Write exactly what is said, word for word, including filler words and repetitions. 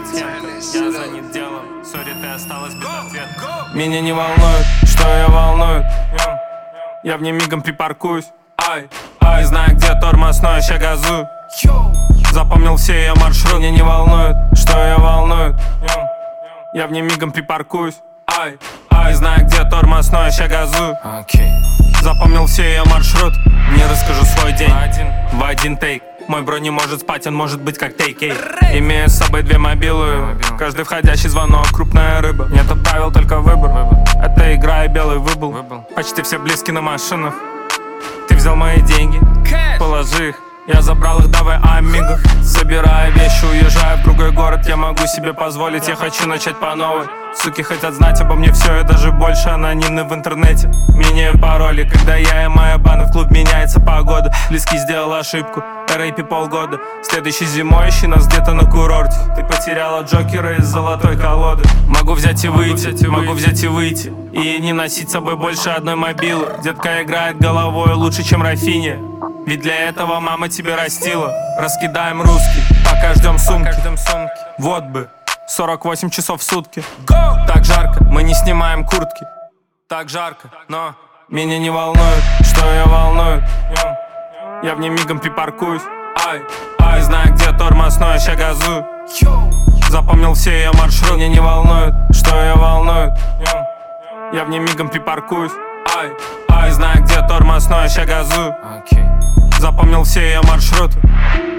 темка, я занят делом. Сори, ты осталась без ответа. Меня не волнует, что ее волнует. Я в ней мигом припаркуюсь. Ай, ай, не знаю, где тормоз, но я ща газую. Запомнил все ее маршрут. Меня не волнует, что ее волнует. Я в ней мигом припаркуюсь. Ай, ай, не знаю, где тормоз, но я ща газую. Запомнил все ее маршрут. Не расскажу свой день в один тейк. Мой бро не может спать, он может быть как тейк. Имею с собой две мобилы. Каждый входящий звонок крупная рыба. Нету правил, только выбор. Это игра и белый выбыл. Почти все близки на машинах. Ты взял мои деньги, положи их. Я забрал их, давай амиго. Собираю вещи, уезжаю в другой город. Я могу себе позволить, я хочу начать по новой. Суки хотят знать обо мне все и даже больше. Анонимны в интернете, меняю пароли. Когда я и моя банда в клуб, меняется погода. Близкий сделал ошибку, рэйпи полгода. Следующей зимой ищи нас где-то на курорте. Ты потеряла Джокера из золотой колоды. Могу взять и выйти, могу взять и выйти. И не носить с собой больше одной мобилы. Детка играет головой лучше, чем Рафиня. Ведь для этого мама тебя растила. Раскидаем русский, пока ждем сумки. Вот бы, сорок восемь часов в сутки. Так жарко, мы не снимаем куртки. Так жарко, но меня не волнует, что ее волнует. Я в ней мигом припаркуюсь. Ай, ай, не знаю, где тормоз, но я ща газую. Запомнил все ее маршрут. Меня не волнует, что ее волнует. Я в ней мигом припаркуюсь. Ай, ай, не знаю, где тормоз, но я ща газую. Запомнил все ее маршруты.